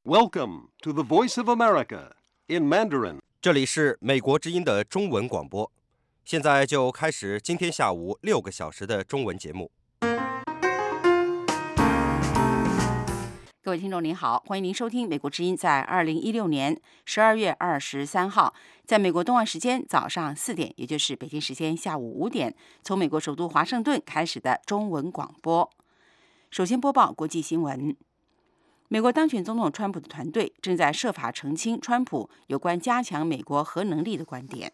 Welcome to the Voice of America in Mandarin. 这里是美国之音的中文广播，现在就开始今天下午6个小时的中文节目。 各位听众您好，欢迎您收听美国之音在2016年12月23号，在美国东岸时间早上4点，也就是北京时间下午5点，从美国首都华盛顿开始的中文广播。首先播报国际新闻。美国当选总统川普的团队正在设法澄清川普有关加强美国核能力的观点。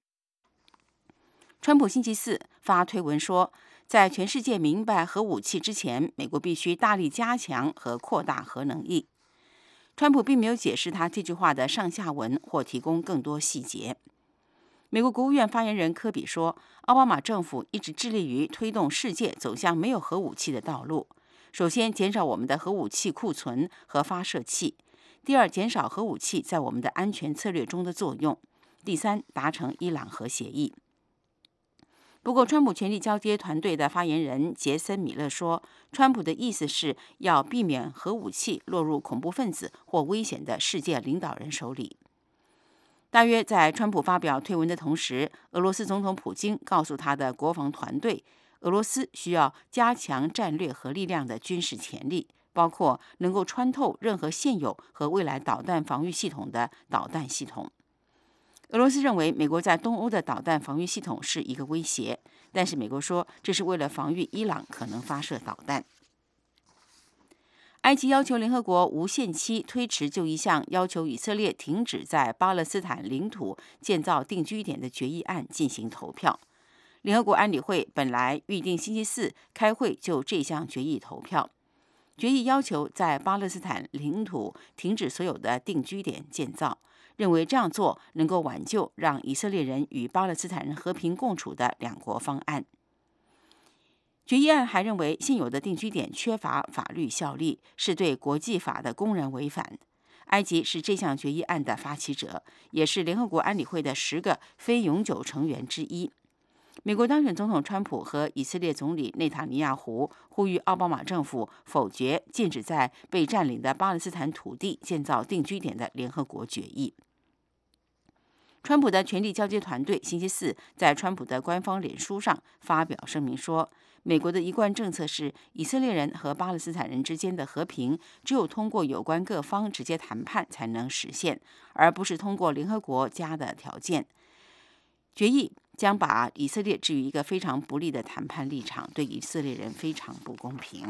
川普星期四发推文说，在全世界明白核武器之前，美国必须大力加强和扩大核能力。川普并没有解释他这句话的上下文或提供更多细节。美国国务院发言人科比说，奥巴马政府一直致力于推动世界走向没有核武器的道路。首先，减少我们的核武器库存和发射器；第二，减少核武器在我们的安全策略中的作用；第三，达成伊朗核协议。不过，川普权力交接团队的发言人杰森·米勒说，川普的意思是要避免核武器落入恐怖分子或危险的世界领导人手里。大约在川普发表推文的同时，俄罗斯总统普京告诉他的国防团队，俄罗斯需要加强战略核力量的军事潜力，包括能够穿透任何现有和未来导弹防御系统的导弹系统。俄罗斯认为美国在东欧的导弹防御系统是一个威胁，但是美国说这是为了防御伊朗可能发射导弹。埃及要求联合国无限期推迟就一项要求以色列停止在巴勒斯坦领土建造定居点的决议案进行投票。联合国安理会本来预定星期四开会就这项决议投票。决议要求在巴勒斯坦领土停止所有的定居点建造，认为这样做能够挽救让以色列人与巴勒斯坦人和平共处的两国方案。决议案还认为现有的定居点缺乏法律效力，是对国际法的公然违反。埃及是这项决议案的发起者，也是联合国安理会的10个非永久成员之一。美国当选总统川普和以色列总理内塔尼亚胡呼吁奥巴马政府否决禁止在被占领的巴勒斯坦土地建造定居点的联合国决议。川普的权力交接团队星期四在川普的官方脸书上发表声明说，美国的一贯政策是以色列人和巴勒斯坦人之间的和平只有通过有关各方直接谈判才能实现，而不是通过联合国加的条件。决议将把以色列置于一个非常不利的谈判立场，对以色列人非常不公平。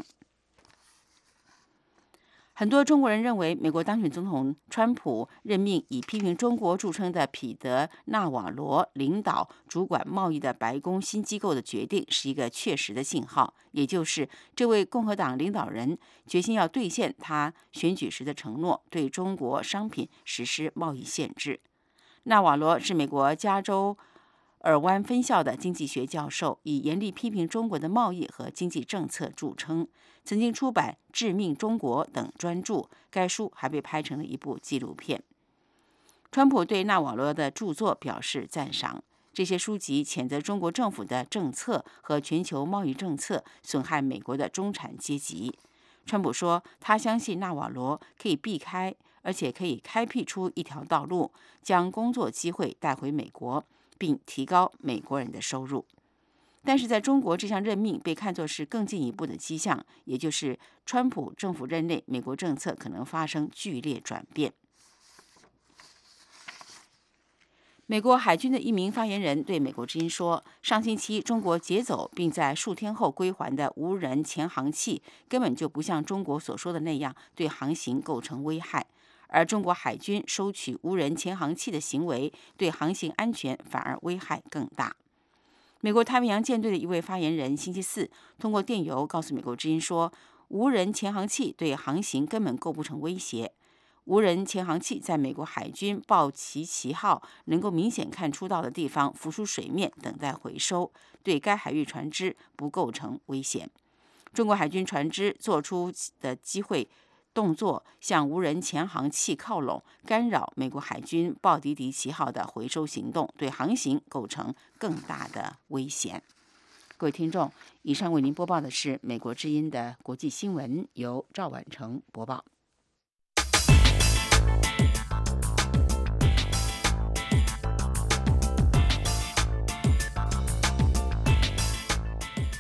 很多中国人认为，美国当选总统川普任命以批评中国著称的彼得·纳瓦罗领导主管贸易的白宫新机构的决定是一个确实的信号，也就是这位共和党领导人决心要兑现他选举时的承诺，对中国商品实施贸易限制。纳瓦罗是美国加州尔湾分校的经济学教授，以严厉批评中国的贸易和经济政策著称，曾经出版《致命中国》等专著，该书还被拍成了一部纪录片。川普对纳瓦罗的著作表示赞赏，这些书籍谴责中国政府的政策和全球贸易政策损害美国的中产阶级。川普说，他相信纳瓦罗可以避开，而且可以开辟出一条道路，将工作机会带回美国，并提高美国人的收入。但是在中国，这项任命被看作是更进一步的迹象，也就是川普政府任内美国政策可能发生剧烈转变。美国海军的一名发言人对美国之音说，上星期中国劫走并在数天后归还的无人潜航器根本就不像中国所说的那样对航行构成危害，而中国海军收取无人潜航器的行为对航行安全反而危害更大。美国太平洋舰队的一位发言人星期四通过电邮告诉美国之音说，无人潜航器对航行根本构不成威胁。无人潜航器在美国海军豹旗旗号能够明显看出到的地方浮出水面，等待回收，对该海域船只不构成危险。中国海军船只做出的机会动作向无人潜航器靠拢，干扰美国海军豹迪迪旗号的回收行动，对航行构成更大的危险。各位听众，以上为您播报的是美国之音的国际新闻，由赵婉成播报。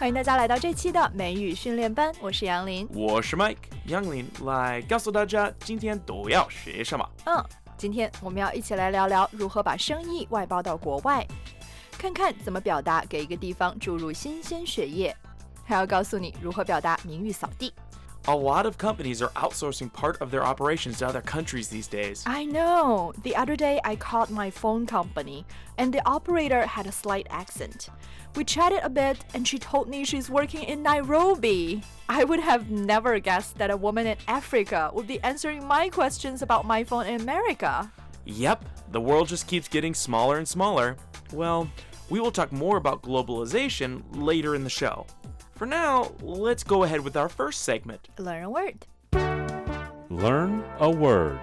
欢迎大家来到这期的美语训练班，我是杨林， 我是 Mike。杨林来告诉大家今天都要学什么。 今天我们要一起来聊聊如何把生意外包到国外，看看怎么表达给一个地方注入新鲜血液，还要告诉你如何表达名誉扫地。 A lot of companies are outsourcing part of their operations to other countries these days. I know. The other day I called my phone company and the operator had a slight accent. We chatted a bit and she told me she's working in Nairobi. I would have never guessed that a woman in Africa would be answering my questions about my phone in America. Yep, the world just keeps getting smaller and smaller. Well, we will talk more about globalization later in the show. For now, let's go ahead with our first segment. Learn a word. Learn a word.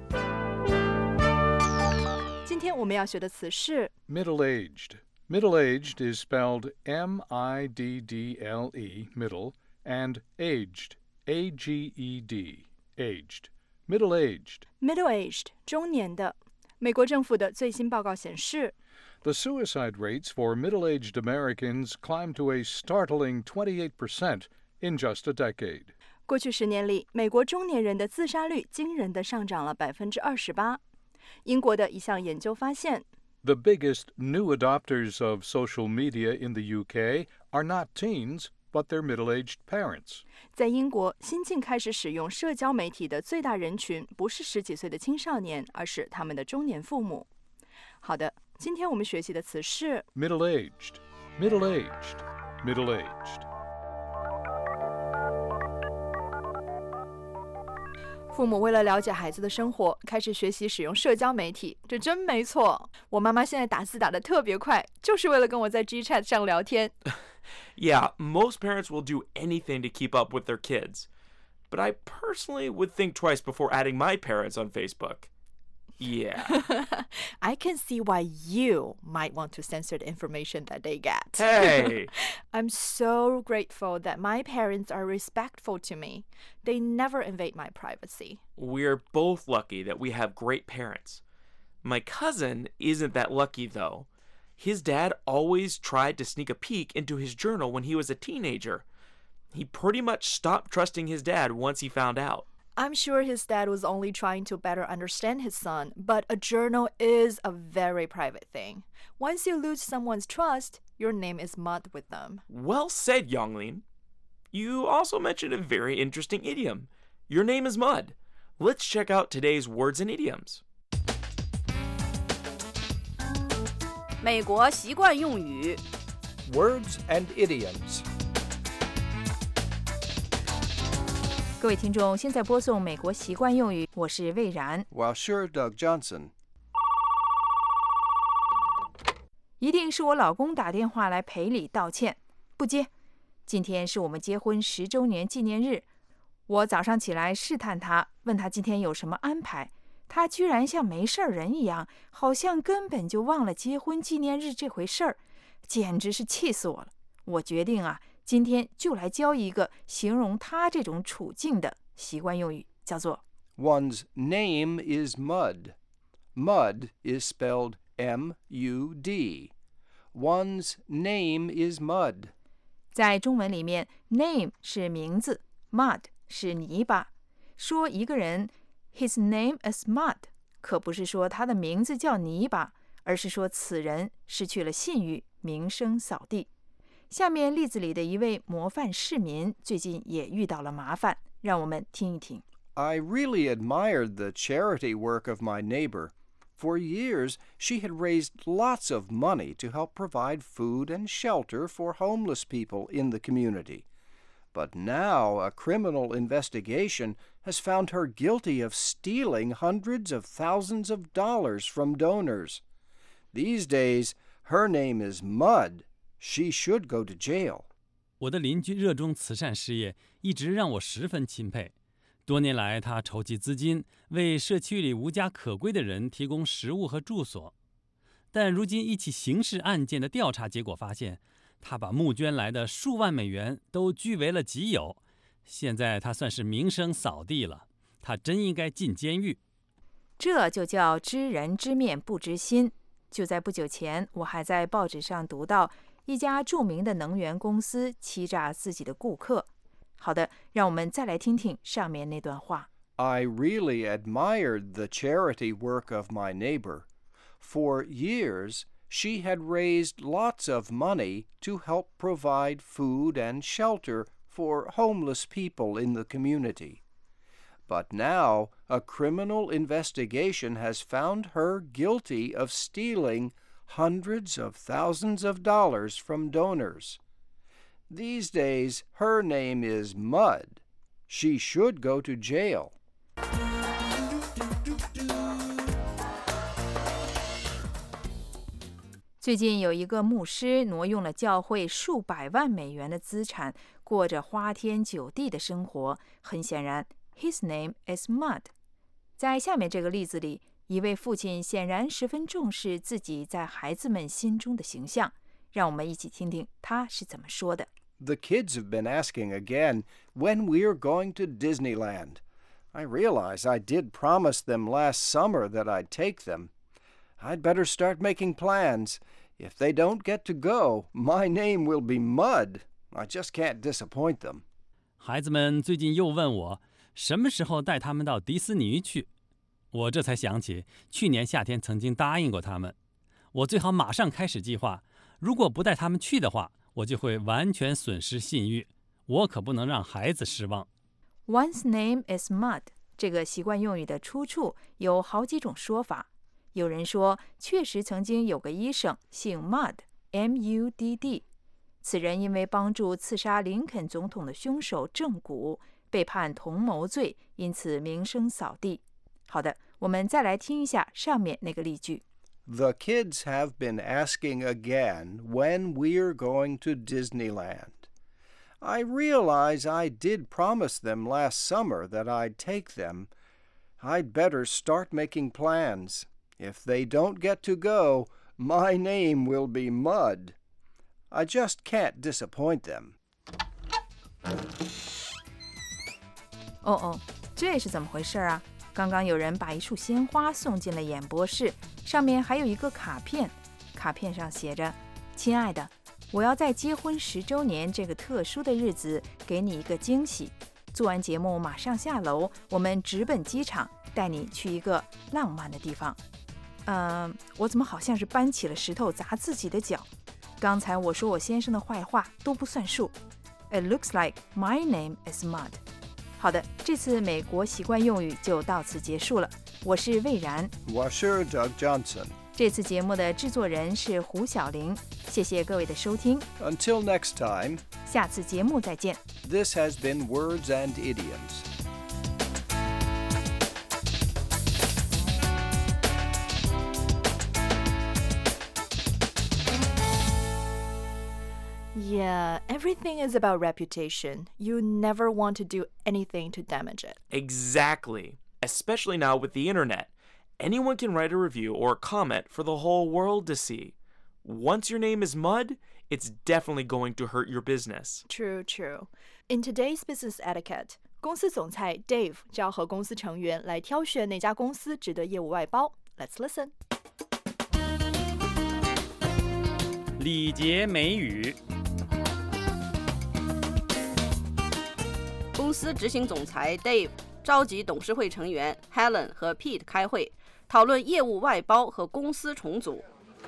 今天我们要学的词是 Middle-aged. Middle-aged is spelled M-I-D-D-L-E, middle, and aged, A-G-E-D, aged. Middle-aged. middle-aged 中年的。美国政府的最新报告显示 The suicide rates for middle-aged Americans climbed to a startling 28% in just a decade. 过去10年里，美国中年人的自杀率惊人地上涨了28%。英国的一项研究发现 The biggest new adopters of social media in the UK are not teens, but their middle-aged parents. 在英国，新近开始使用社交媒体的最大人群不是10几岁的青少年，而是他们的中年父母。好的，今天我们学习的词是 Middle-aged, middle-aged, middle-aged. 父母为了了解孩子的生活，开始学习使用社交媒体，这真没错。我妈妈现在打字打得特别快，就是为了跟我在 GChat 上聊天。 Yeah, most parents will do anything to keep up with their kids. But I personally would think twice before adding my parents on Facebook. Yeah. I can see why you might want to censor the information that they get. Hey! I'm so grateful that my parents are respectful to me. They never invade my privacy. We're both lucky that we have great parents. My cousin isn't that lucky, though. His dad always tried to sneak a peek into his journal when he was a teenager. He pretty much stopped trusting his dad once he found out. I'm sure his dad was only trying to better understand his son, but a journal is a very private thing. Once you lose someone's trust, your name is mud with them. Well said, Yonglin. You also mentioned a very interesting idiom. Your name is mud. Let's check out today's words and idioms. 美国习惯用语 Words and idioms. 各位听众，现在播送美国习惯用语，我是魏然。 While sure Doug Johnson. 一定是我老公打电话来赔礼道歉，不接。今天是我们结婚10周年纪念日，我早上起来试探他，问他今天有什么安排，他居然像没事人一样，好像根本就忘了结婚纪念日这回事儿，简直是气死我了。我决定今天就来教一个形容他这种处境的习惯用语，叫做 One's name is mud. Mud is spelled M-U-D. One's name is mud. 在中文里面 name 是名字， mud 是泥巴。说一个人 his name is mud 可不是说他的名字叫泥巴，而是说此人失去了信誉，名声扫地。下面例子里的一位模范市民最近也遇到了麻烦，让我们听一听。 I really admired the charity work of my neighbor. For years, she had raised lots of money to help provide food and shelter for homeless people in the community. But now a criminal investigation has found her guilty of stealing hundreds of thousands of dollars from donors. These days, her name is Mud. She should go to jail. 我的邻居热衷慈善事业，一直让我十分钦佩。多年来，他筹集资金，为社区里无家可归的人提供食物和住所。但如今一起刑事案件的调查结果发现，他把募捐来的数万美元都据为了己有。现在他算是名声扫地了，他真应该进监狱。 这就叫知人知面不知心。就在不久前，我还在报纸上读到， 一家著名的能源公司欺诈自己的顾客。好的，让我们再来听听上面那段话。 I really admired the charity work of my neighbor. For years, she had raised lots of money to help provide food and shelter for homeless people in the community. But now, a criminal investigation has found her guilty of stealing hundreds of thousands of dollars from donors. These days, her name is Mud. She should go to jail. 最近有一个牧师挪用了教会数百万美元的资产，过着花天酒地的生活。很显然 ，His name is Mud。在下面这个例子里，一位父亲显然十分重视自己在孩子们心中的形象。让我们一起听听他是怎么说的。 The kids have been asking again when we're going to Disneyland. I realize I did promise them last summer that I'd take them. I'd better start making plans. If they don't get to go, my name will be Mud. I just can't disappoint them. 孩子们最近又问我什么时候带他们到迪士尼去，我这才想起去年夏天曾经答应过他们，我最好马上开始计划。如果不带他们去的话，我就会完全损失信誉。我可不能让孩子失望。 One's name is Mud 这个习惯用语的出处有好几种说法。有人说，确实曾经有个医生姓 Mudd，M-U-D-D， 此人因为帮助刺杀林肯总统的凶手正骨，被判同谋罪，因此名声扫地。好的，我们再来听一下上面那个例句。 The kids have been asking again when we're going to Disneyland. I realize I did promise them last summer that I'd take them. I'd better start making plans. If they don't get to go, my name will be Mud. I just can't disappoint them. 这是怎么回事啊？刚刚有人把一束鲜花送进了演播室，上面还有一个卡片，卡片上写着：“亲爱的，我要在结婚10周年这个特殊的日子给你一个惊喜。做完节目马上下楼，我们直奔机场，带你去一个浪漫的地方。”我怎么好像是搬起了石头砸自己的脚？刚才我说我先生的坏话都不算数。It looks like my name is Mud. 好的，这次美国习惯用语就到此结束了。我是魏然， 我是 Doug Johnson。 这次节目的制作人是胡小玲，谢谢各位的收听。 Until next time. 下次节目再见。 This has been Words and Idioms. Yeah, everything is about reputation. You never want to do anything to damage it. Exactly. Especially now with the internet. Anyone can write a review or a comment for the whole world to see. Once your name is Mud, it's definitely going to hurt your business. True. In today's business etiquette, 公司总裁 Dave 教和公司成员来挑选哪家公司值得业务外包。Let's listen. 礼节美语。 公司执行总裁 Dave 召集董事会成员 Helen 和 Pete 开会，讨论业务外包和公司重组。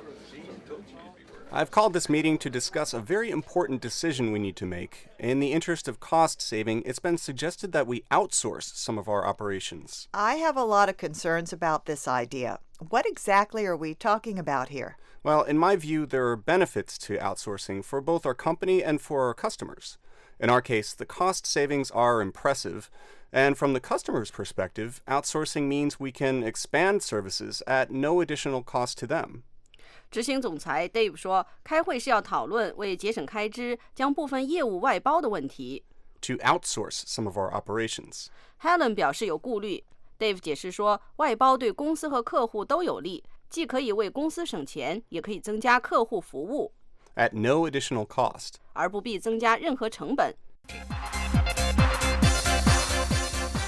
I've called this meeting to discuss a very important decision we need to make. In the interest of cost saving, it's been suggested that we outsource some of our operations. I have a lot of concerns about this idea. What exactly are we talking about here? Well, in my view, there are benefits to outsourcing for both our company and for our customers. In our case, the cost savings are impressive. And from the customer's perspective, outsourcing means we can expand services at no additional cost to them. 执行总裁 Dave 说，开会是要讨论为节省开支，将部分业务外包的问题。 To outsource some of our operations. Helen 表示有顾虑。Dave 解释说，外包对公司和客户都有利，既可以为公司省钱，也可以增加客户服务。 At no additional cost. 而不必增加任何成本。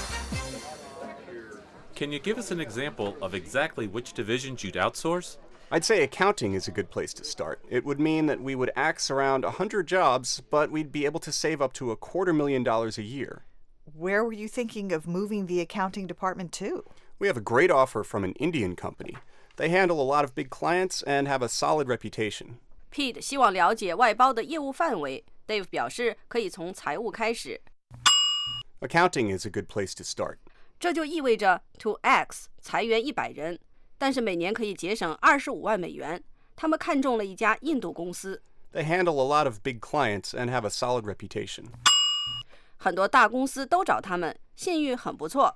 Can you give us an example of exactly which divisions you'd outsource? I'd say accounting is a good place to start. It would mean that we would axe around 100 jobs, but we'd be able to save up to $250,000 a year. Where were you thinking of moving the accounting department to? We have a great offer from an Indian company. They handle a lot of big clients and have a solid reputation. Pete 希望了解外包的业务范围。Dave 表示可以从财务开始。 Accounting is a good place to start. 这就意味着 to X 裁员100人，但是每年可以节省25万美元。他们看中了一家印度公司。 They handle a lot of big clients and have a solid reputation. 很多大公司都找他们，信誉很不错。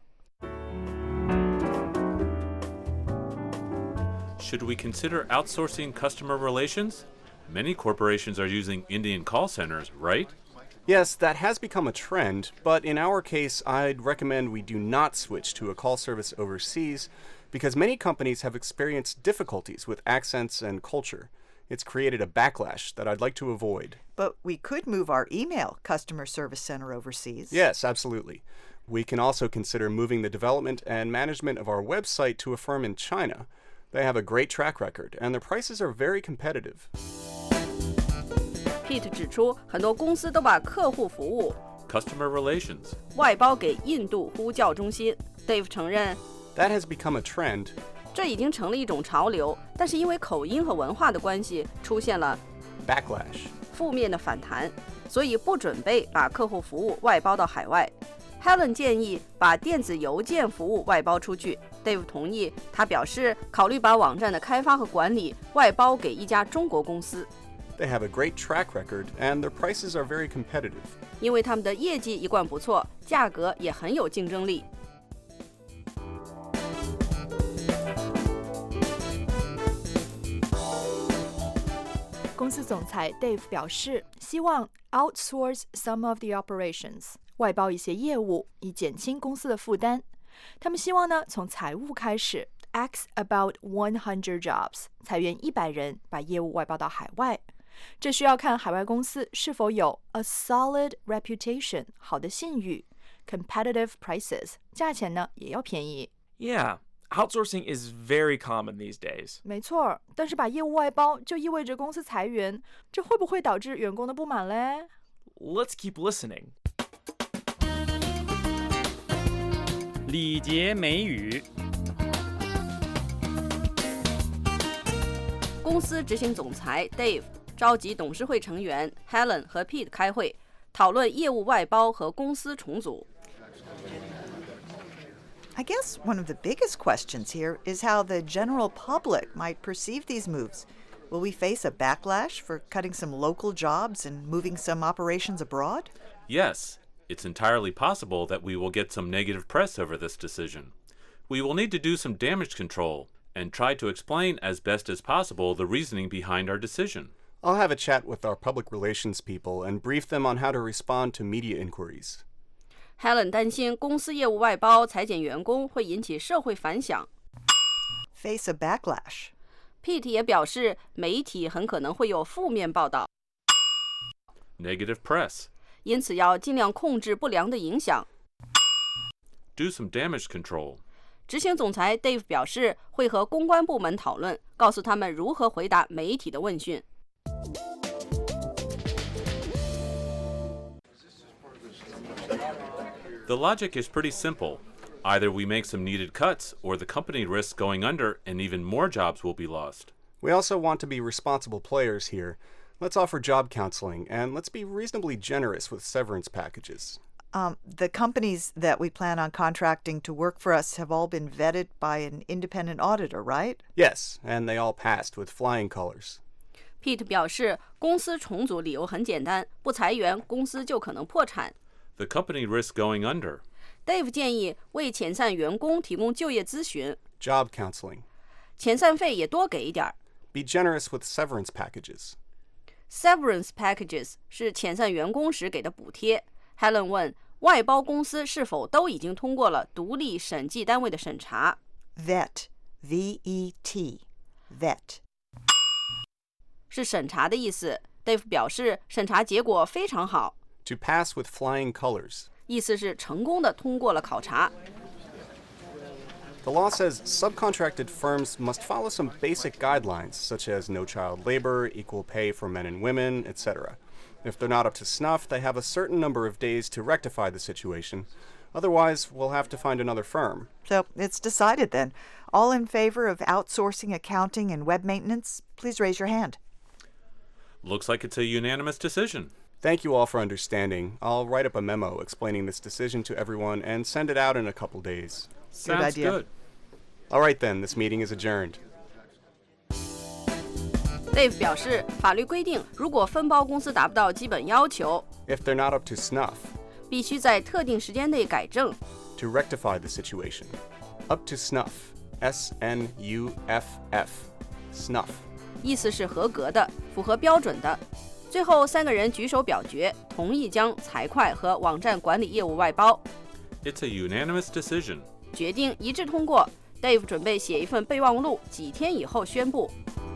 Should we consider outsourcing customer relations? Many corporations are using Indian call centers, right? Yes, that has become a trend, but in our case, I'd recommend we do not switch to a call service overseas because many companies have experienced difficulties with accents and culture. It's created a backlash that I'd like to avoid. But we could move our email customer service center overseas. Yes, absolutely. We can also consider moving the development and management of our website to a firm in China. They have a great track record, and their prices are very competitive. Pete 指出，很多公司都把客户服务 customer relations 外包给印度呼叫中心。Dave 承认 That has become a trend. 这已经成了一种潮流，但是因为口音和文化的关系，出现了 backlash 负面的反弹，所以不准备把客户服务外包到海外。Helen 建议把电子邮件服务外包出去。Dave 同意，他表示考虑把网站的开发和管理外包给一家中国公司。 They have a great track record, and their prices are very competitive. 因为他们的业绩一贯不错，价格也很有竞争力。 公司总裁 Dave 表示，希望 outsource some of the operations， 外包一些业务，以减轻公司的负担。他们希望呢，从财务开始 axe about 100 jobs， 裁员100人，把业务外包到海外。这需要看海外公司是否有 a solid reputation 好的信誉 competitive prices 价钱呢也要便宜。 Yeah, outsourcing is very common these days. 没错，但是把业务外包就意味着公司裁员，这会不会导致员工的不满嘞？ Let's keep listening. 礼节美语。 公司执行总裁 Dave召集董事会成员 Helen 和 Pete 开会，讨论业务外包和公司重组。 I guess one of the biggest questions here is how the general public might perceive these moves. Will we face a backlash for cutting some local jobs and moving some operations abroad? Yes, it's entirely possible that we will get some negative press over this decision. We will need to do some damage control and try to explain as best as possible the reasoning behind our decision. I'll have a chat with our public relations people and brief them on how to respond to media inquiries. Helen 担心公司业务外包裁减员工会引起社会反响。 Face a backlash. Pete 也表示，媒体很可能会有负面报道， Negative press. 因此要尽量控制不良的影响。 Do some damage control. 执行总裁 Dave 表示，会和公关部门讨论，告诉他们如何回答媒体的问讯。 The logic is pretty simple. Either we make some needed cuts, or the company risks going under and even more jobs will be lost. We also want to be responsible players here. Let's offer job counseling, and let's be reasonably generous with severance packages. The companies that we plan on contracting to work for us have all been vetted by an independent auditor, right? Yes, and they all passed with flying colors. Pete 表示，公司重组理由很简单，不裁员，公司就可能破产。 The company risks going under. Dave 建议为遣散员工提供就业咨询， Job counseling. 遣散费也多给一点。 Be generous with severance packages. Severance packages 是遣散员工时给的补贴。Helen 问，外包公司是否都已经通过了独立审计单位的审查 Vet. V-E-T. Vet. 是审查的意思。Dave 表示，审查结果非常好。 To pass with flying colors. 意思是成功的通过了考察。 The law says subcontracted firms must follow some basic guidelines, such as no child labor, equal pay for men and women, etc. If they're not up to snuff, they have a certain number of days to rectify the situation. Otherwise, we'll have to find another firm. So it's decided then. All in favor of outsourcing accounting and web maintenance, please raise your hand. Looks like it's a unanimous decision. Thank you all for understanding. I'll write up a memo explaining this decision to everyone and send it out in a couple days. Sounds idea. good. All right then, this meeting is adjourned. Dave 表示，法律规定，如果分包公司达不到基本要求， If they're not up to snuff, 必须在特定时间内改正。 to rectify the situation. Up to snuff. S-N-U-F-F. Snuff. 意思是合格的，符合标准的。最后3个人举手表决，同意将财会和网站管理业务外包。 It's a unanimous decision. 决定一致通过。Dave 准备写一份备忘录，几天以后宣布。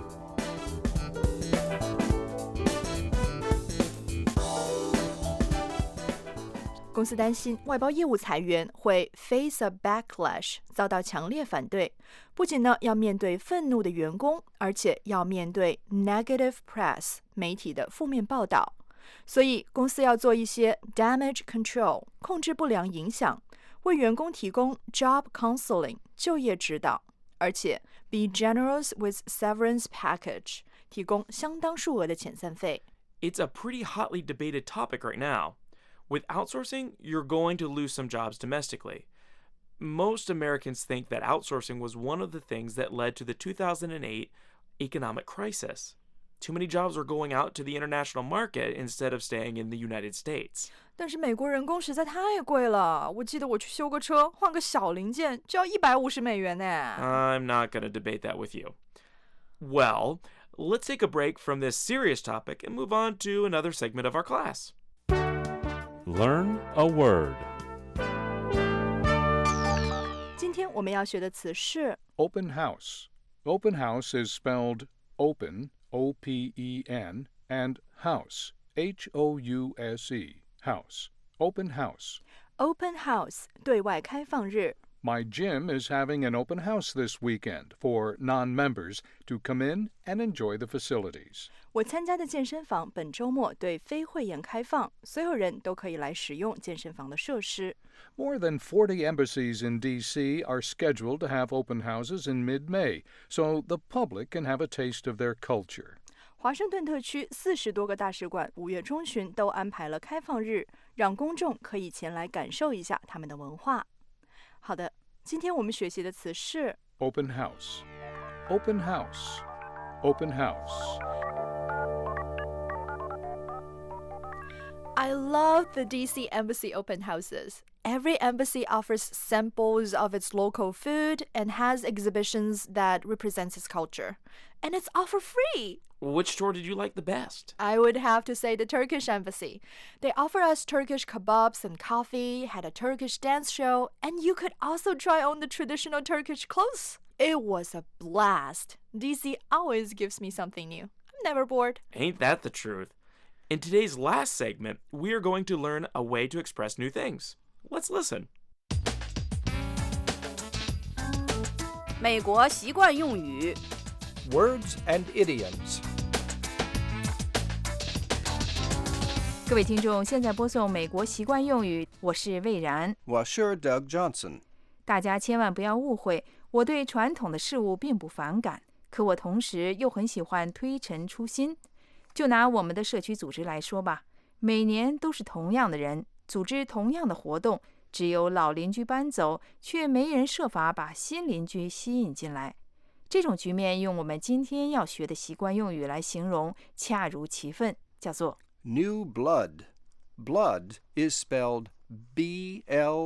公司担心外包业务裁员会 face a backlash， 遭到强烈反对。不仅呢要面对愤怒的员工，而且要面对 negative press 媒体的负面报道。所以公司要做一些 damage control， 控制不良影响，为员工提供 job counseling 就业指导，而且 be generous with severance package 提供相当数额的遣散费。 It's a pretty hotly debated topic right now. With outsourcing, you're going to lose some jobs domestically. Most Americans think that outsourcing was one of the things that led to the 2008 economic crisis. Too many jobs are going out to the international market instead of staying in the United States. 但是美国人工实在太贵了，我记得我去修个车，换个小零件就要$150呢。 I'm not going to debate that with you. Well, let's take a break from this serious topic and move on to another segment of our class. Learn a word. 今天我们要学的词是 Open house. Open house is spelled open, O-P-E-N, and house, H-O-U-S-E, house. Open house. open house 对外开放日。 My gym is having an open house this weekend for non-members to come in and enjoy the facilities. 我参加的健身房本周末对非会员开放，所有人都可以来使用健身房的设施。 More than 40 embassies in D.C. are scheduled to have open houses in mid-May, so the public can have a taste of their culture. 华盛顿特区40多个大使馆5月中旬都安排了开放日，让公众可以前来感受一下他们的文化。好的，今天我们学习的词是 Open house. Open house. Open house. I love the DC Embassy open houses. Every embassy offers samples of its local food and has exhibitions that represents its culture. And it's all for free. Which store did you like the best? I would have to say the Turkish embassy. They offer us Turkish kebabs and coffee, had a Turkish dance show, and you could also try on the traditional Turkish clothes. It was a blast. DC always gives me something new. I'm never bored. Ain't that the truth? In today's last segment, we are going to learn a way to express new things. Let's listen. 美国习惯用语 Words and idioms. 各位听众，现在播送美国习惯用语，我是魏然。 我是 Doug Johnson. 大家千万不要误会，我对传统的事物并不反感，可我同时又很喜欢推陈出新。就拿我们的社区组织来说吧，每年都是同样的人组织同样的活动，只有老邻居搬走，却没人设法把新邻居吸引进来。这种局面用我们今天要学的习惯用语来形容，恰如其分，叫做 New blood. Blood is spelled B-L-O-O-D.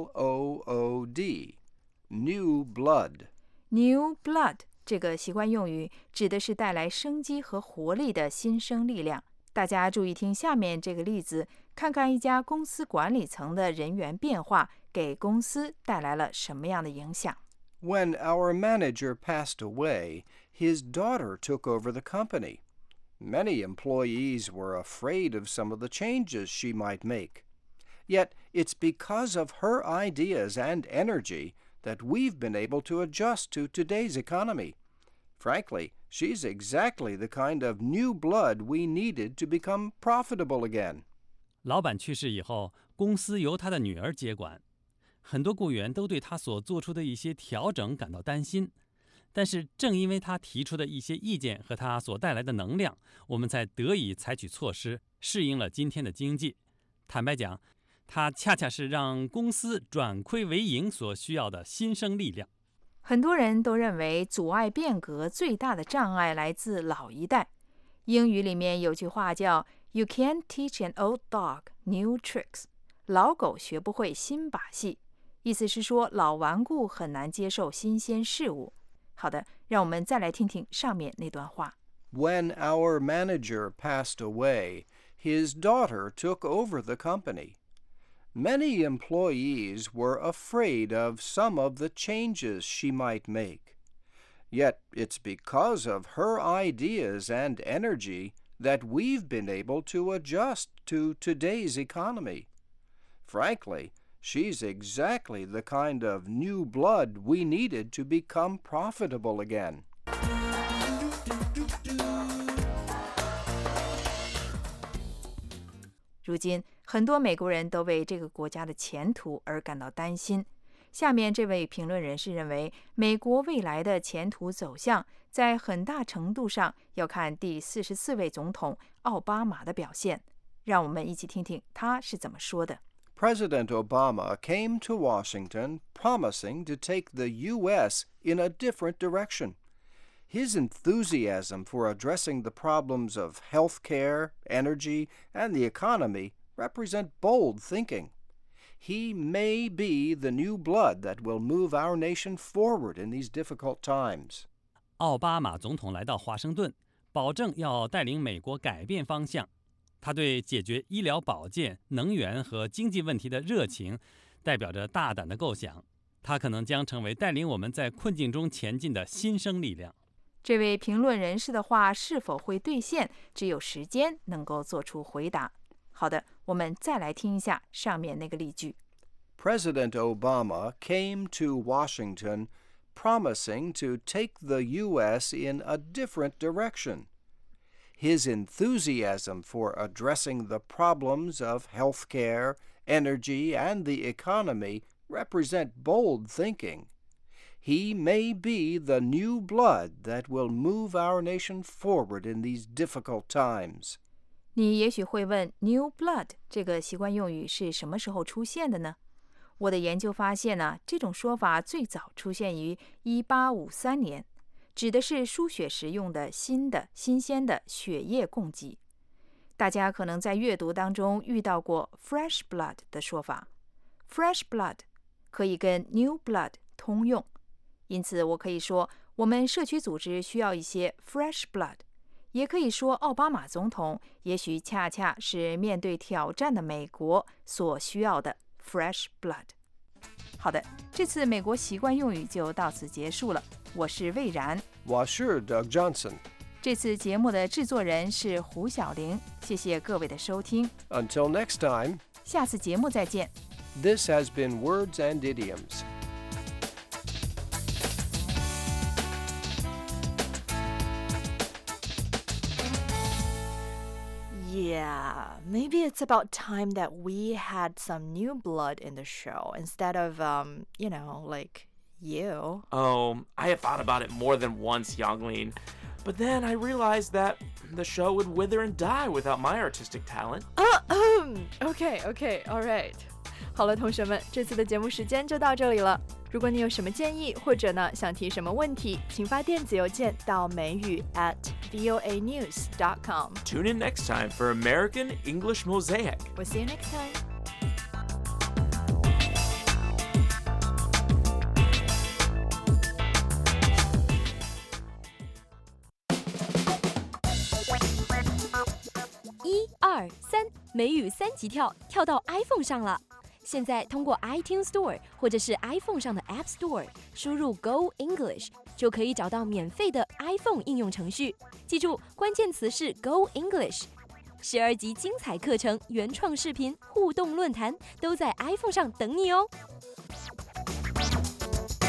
New blood. New blood 这个习惯用语指的是带来生机和活力的新生力量。大家注意听下面这个例子，看看一家公司管理层的人员变化给公司带来了什么样的影响。 When our manager passed away, his daughter took over the company. Many employees were afraid of some of the changes she might make. Yet it's because of her ideas and energy that we've been able to adjust to today's economy. Frankly, she's exactly the kind of new blood we needed to become profitable again. 老板去世以后，公司由他的女儿接管，很多雇员都对他所做出的一些调整感到担心。但是正因为他提出的一些意见和他所带来的能量，我们才得以采取措施，适应了今天的经济。坦白讲，他恰恰是让公司转亏为盈所需要的新生力量。 很多人都认为阻碍变革最大的障碍来自老一代。英语里面有句话叫 "You can't teach an old dog new tricks"， 老狗学不会新把戏，意思是说老顽固很难接受新鲜事物。好的，让我们再来听听上面那段话。 When our manager passed away, his daughter took over the company. Many employees were afraid of some of the changes she might make. Yet it's because of her ideas and energy that we've been able to adjust to today's economy. Frankly, she's exactly the kind of new blood we needed to become profitable again. 如今，很多美国人都为这个国家的前途而感到担心。下面这位评论人士认为，美国未来的前途走向在很大程度上要看第44位总统奥巴马的表现。让我们一起听听他是怎么说的。 President Obama came to Washington promising to take the U.S. in a different direction. His enthusiasm for addressing the problems of health care, energy, and the economy represent bold thinking. He may be the new blood that will move our nation forward in these difficult times. 奥巴马总统来到华盛顿，保证要带领美国改变方向。他对解决医疗保健、能源和经济问题的热情，代表着大胆的构想。他可能将成为带领我们在困境中前进的新生力量。 这位评论人士的话是否会兑现，只有时间能够做出回答。好的，我们再来听一下上面那个例句。 President Obama came to Washington promising to take the U.S. in a different direction. His enthusiasm for addressing the problems of health care, energy, and the economy represent bold thinking. He may be the new blood that will move our nation forward in these difficult times. 你也许会问 "New blood" 这个习惯用语是什么时候出现的呢？我的研究发现呢，这种说法最早出现于1853年，指的是输血时用的新鲜的血液供给。大家可能在阅读当中遇到过 fresh blood 的说法。fresh blood 可以跟 new blood 通用。因此，我可以说，我们社区组织需要一些 fresh blood， 也可以说，奥巴马总统也许恰恰是面对挑战的美国所需要的 fresh blood。好的，这次美国习惯用语就到此结束了。我是魏然， 我是 Doug Johnson。 这次节目的制作人是胡小玲，谢谢各位的收听。 Until next time， 下次节目再见。 This has been Words and Idioms. Yeah, maybe it's about time that we had some new blood in the show instead of, like you. Oh, I have thought about it more than once, Yangling. But then I realized that the show would wither and die without my artistic talent. Okay, all right. 好了，同学们，这次的节目时间就到这里了。如果你有什么建议，或者呢想提什么问题，请发电子邮件到美语@voanews.com. Tune in next time for American English Mosaic. We'll see you next time. One, 2, 3，美语3级跳，跳到 iPhone 上了。现在通过 iTunes Store 或者是 iPhone 上的 App Store 输入 Go English 就可以找到免费的 iPhone 应用程序。记住，关键词是 Go English。12集精彩课程、原创视频、互动论坛都在 iPhone 上等你哦。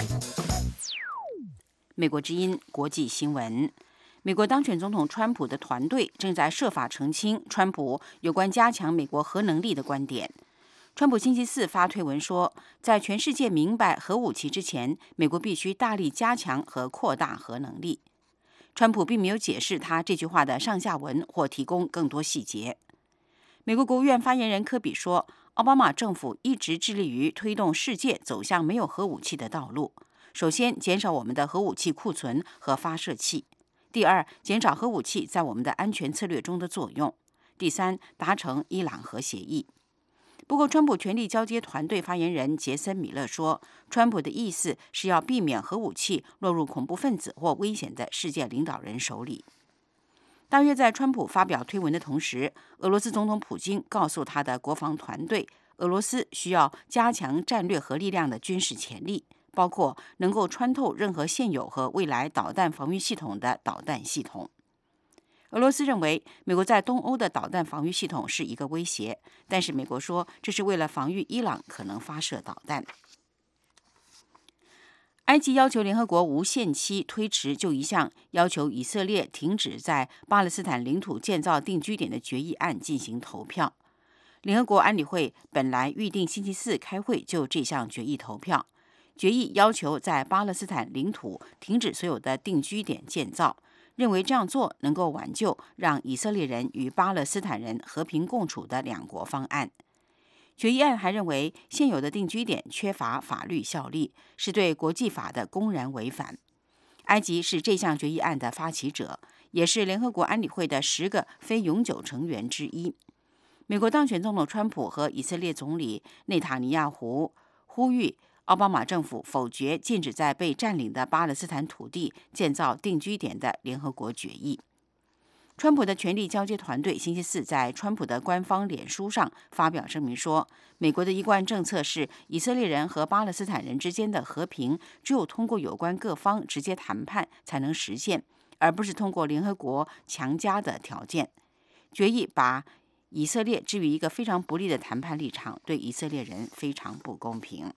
美国之音国际新闻。美国当选总统川普的团队正在设法澄清川普有关加强美国核能力的观点。川普星期四发推文说，在全世界明白核武器之前，美国必须大力加强和扩大核能力。川普并没有解释他这句话的上下文或提供更多细节。美国国务院发言人科比说，奥巴马政府一直致力于推动世界走向没有核武器的道路。首先，减少我们的核武器库存和发射器；第二，减少核武器在我们的安全策略中的作用；第三，达成伊朗核协议。不过，川普权力交接团队发言人杰森·米勒说，川普的意思是要避免核武器落入恐怖分子或危险的世界领导人手里。大约在川普发表推文的同时，俄罗斯总统普京告诉他的国防团队，俄罗斯需要加强战略核力量的军事潜力，包括能够穿透任何现有和未来导弹防御系统的导弹系统。俄罗斯认为美国在东欧的导弹防御系统是一个威胁，但是美国说这是为了防御伊朗可能发射导弹。埃及要求联合国无限期推迟就一项要求以色列停止在巴勒斯坦领土建造定居点的决议案进行投票。联合国安理会本来预定星期四开会就这项决议投票。决议要求在巴勒斯坦领土停止所有的定居点建造，认为这样做能够挽救让以色列人与巴勒斯坦人和平共处的两国方案。决议案还认为，现有的定居点缺乏法律效力，是对国际法的公然违反。埃及是这项决议案的发起者，也是联合国安理会的10个非永久成员之一。美国当选总统川普和以色列总理内塔尼亚胡呼吁奥巴马政府否决禁止在被占领的巴勒斯坦土地建造定居点的联合国决议。川普的权力交接团队星期四在川普的官方脸书上发表声明说，美国的一贯政策是以色列人和巴勒斯坦人之间的和平只有通过有关各方直接谈判才能实现，而不是通过联合国强加的条件。决议把以色列置于一个非常不利的谈判立场，对以色列人非常不公平。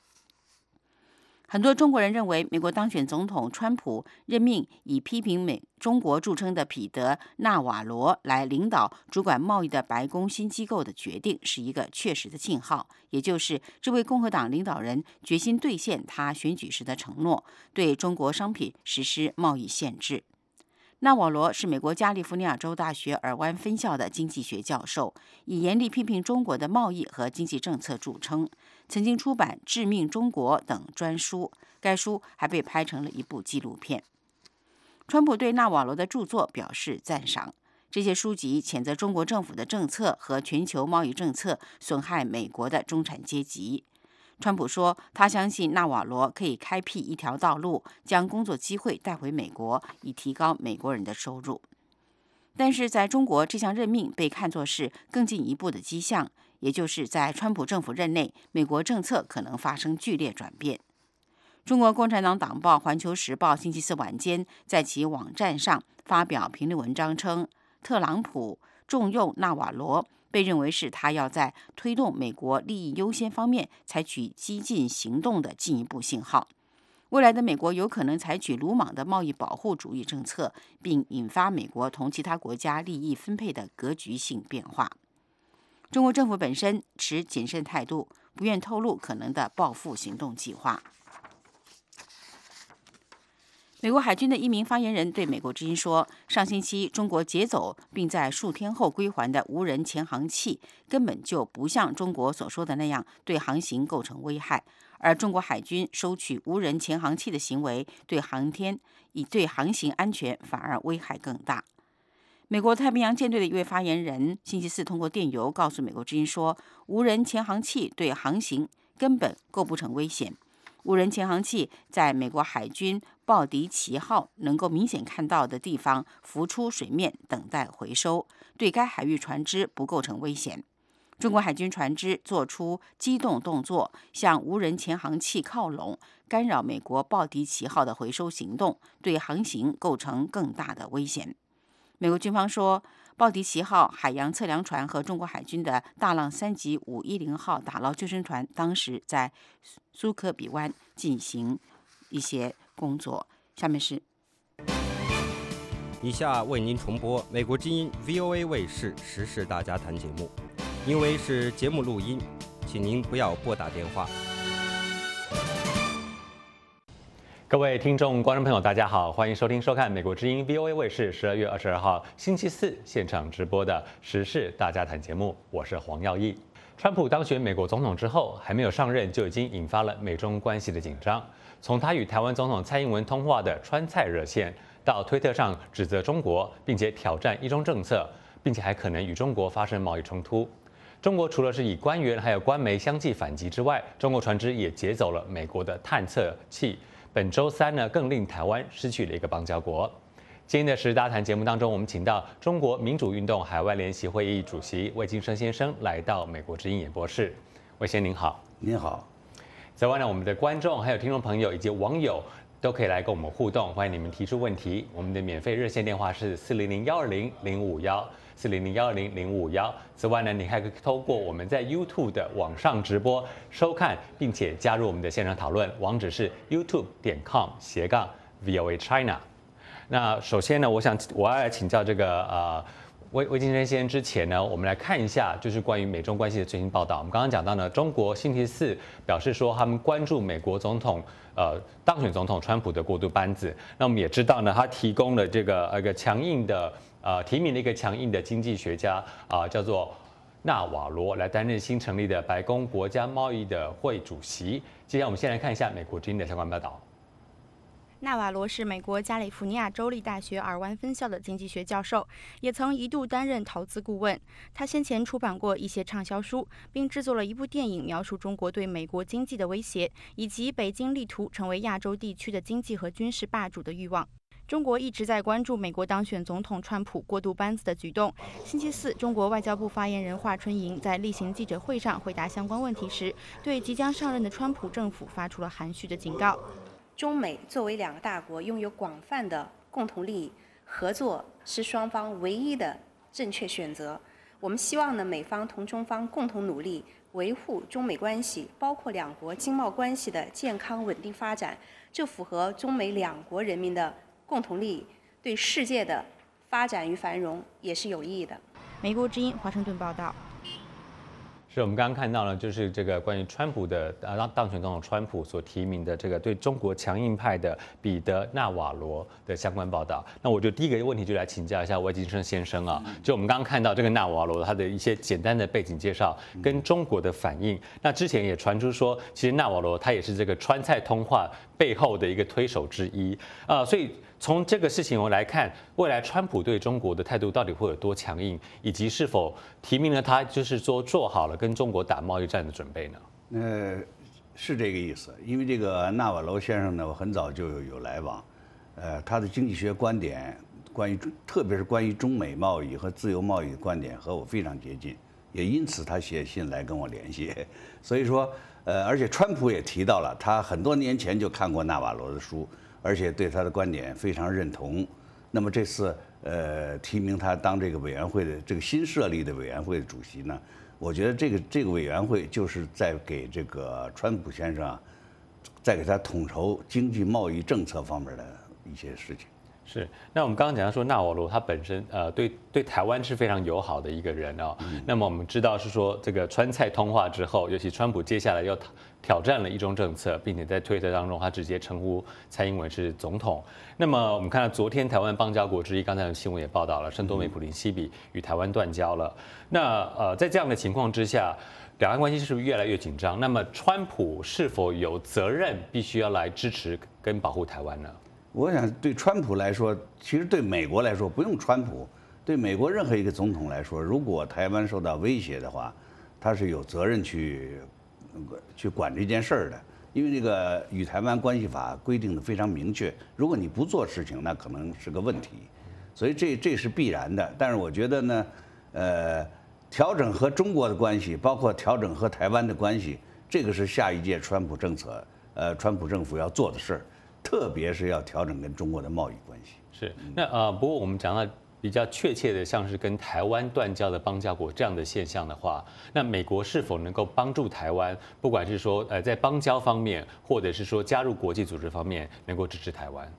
很多中国人认为，美国当选总统川普任命以批评中国著称的彼得·纳瓦罗来领导主管贸易的白宫新机构的决定是一个确实的信号，也就是这位共和党领导人决心兑现他选举时的承诺，对中国商品实施贸易限制。纳瓦罗是美国加利福尼亚州大学尔湾分校的经济学教授，以严厉批评中国的贸易和经济政策著称，曾经出版《致命中国》等专书，该书还被拍成了一部纪录片。川普对纳瓦罗的著作表示赞赏，这些书籍谴责中国政府的政策和全球贸易政策损害美国的中产阶级。川普说，他相信纳瓦罗可以开辟一条道路，将工作机会带回美国，以提高美国人的收入。但是在中国，这项任命被看作是更进一步的迹象，也就是在川普政府任内，美国政策可能发生剧烈转变。中国共产党党报《环球时报》星期四晚间在其网站上发表评论文章称，特朗普重用纳瓦罗，被认为是他要在推动美国利益优先方面采取激进行动的进一步信号。未来的美国有可能采取鲁莽的贸易保护主义政策，并引发美国同其他国家利益分配的格局性变化。中国政府本身持谨慎态度，不愿透露可能的报复行动计划。美国海军的一名发言人对美国之音说，上星期中国劫走并在数天后归还的无人潜航器根本就不像中国所说的那样对航行构成危害，而中国海军收取无人潜航器的行为对航行安全反而危害更大。美国太平洋舰队的一位发言人星期四通过电邮告诉美国之音说，无人潜航器对航行根本构不成危险。无人潜航器在美国海军鲍迪奇号能够明显看到的地方浮出水面，等待回收，对该海域船只不构成危险。中国海军船只做出机动动作，向无人潜航器靠拢，干扰美国鲍迪奇号的回收行动，对航行构成更大的危险。美国军方说，鲍迪奇号海洋测量船和中国海军的大浪3级510号打捞救生船当时在苏科比湾进行一些工作。 下面是。 以下为您重播美国之音 VOA 卫视时事大家谈节目，因为是节目录音，请您不要拨打电话。 各位听众、观众朋友，大家好，欢迎收听、收看美国之音 VOA 卫视12月22号星期四现场直播的时事大家谈节目，我是黄耀义。川普当选美国总统之后，还没有上任就已经引发了美中关系的紧张。从他与台湾总统蔡英文通话的川菜热线，到推特上指责中国，并且挑战一中政策，并且还可能与中国发生贸易冲突。中国除了是以官员还有官媒相继反击之外，中国船只也劫走了美国的探测器。本周三呢，更令台湾失去了一个邦交国。今天的时事大谈节目当中，我们请到中国民主运动海外联席会议主席魏金生先生来到美国之音演播室。魏先生您好。 您好。 此外呢，我们的观众还有听众朋友以及网友都可以来跟我们互动，欢迎你们提出问题。我们的免费热线电话是400-120-0551，400-120-0551。此外呢，你还可以透过我们在 YouTube 的网上直播收看，并且加入我们的现场讨论，网址是 youtube.com/VOA China。那首先呢，我要来请教这个魏金生先生之前呢，我们来看一下就是关于美中关系的最新报道。我们刚刚讲到呢，中国星期四表示说他们关注美国总统当选总统川普的过渡班子。那我们也知道呢，他提供了这个一个强硬的提名了一个强硬的经济学家叫做纳瓦罗来担任新成立的白宫国家贸易的会主席。接下来我们先来看一下美国之音的相关报道。 纳瓦罗是美国加利福尼亚州立大学尔湾分校的经济学教授，也曾一度担任投资顾问。他先前出版过一些畅销书，并制作了一部电影，描述中国对美国经济的威胁，以及北京力图成为亚洲地区的经济和军事霸主的欲望。中国一直在关注美国当选总统川普过渡班子的举动。星期四，中国外交部发言人华春莹在例行记者会上回答相关问题时，对即将上任的川普政府发出了含蓄的警告。 中美作为两个大国，拥有广泛的共同利益，合作是双方唯一的正确选择。我们希望呢，美方同中方共同努力，维护中美关系，包括两国经贸关系的健康稳定发展，这符合中美两国人民的共同利益，对世界的发展与繁荣也是有益的。 美国之音华盛顿报道。 是我们刚刚看到了，就是这个关于川普的当选总统川普所提名的这个对中国强硬派的彼得纳瓦罗的相关报道。那我就第一个问题就来请教一下魏金生先生啊，就我们刚刚看到这个纳瓦罗他的一些简单的背景介绍跟中国的反应。那之前也传出说，其实纳瓦罗他也是这个川菜通话背后的一个推手之一所以从这个事情我来看，未来川普对中国的态度到底会有多强硬，以及是否提名了他就是说做好了跟中国打贸易战的准备呢？ 是这个意思。因为这个纳瓦罗先生呢，我很早就有来往，他的经济学观点特别是关于中美贸易和自由贸易的观点和我非常接近，也因此他写信来跟我联系。所以说，而且川普也提到了，他很多年前就看过纳瓦罗的书。而且对他的观点非常认同。那么这次提名他当这个委员会的这个新设立的委员会的主席呢，我觉得这个委员会就是在给这个川普先生在给他统筹经济贸易政策方面的一些事情。 是，那我们刚刚讲到说纳瓦罗他本身对台湾是非常友好的一个人哦。那么我们知道是说这个川菜通话之后，尤其川普接下来要挑战了一中政策，并且在推特当中他直接称呼蔡英文是总统。那么我们看到昨天台湾邦交国之一，刚才有新闻也报道了，圣多美普林西比与台湾断交了。那在这样的情况之下，两岸关系是不是越来越紧张？那么川普是否有责任必须要来支持跟保护台湾呢？ 我想对川普来说，其实对美国来说不用川普，对美国任何一个总统来说，如果台湾受到威胁的话，他是有责任去管这件事儿的。因为这个与台湾关系法规定的非常明确，如果你不做事情，那可能是个问题，所以这是必然的。但是我觉得呢，调整和中国的关系，包括调整和台湾的关系，这个是下一届川普政府要做的事儿。特别是要调整跟中国的贸易关系。 是，那不过我们讲到比较确切的，像是跟台湾断交的邦交国这样的现象的话，那美国是否能够帮助台湾，不管是说在邦交方面，或者是说加入国际组织方面，能够支持台湾？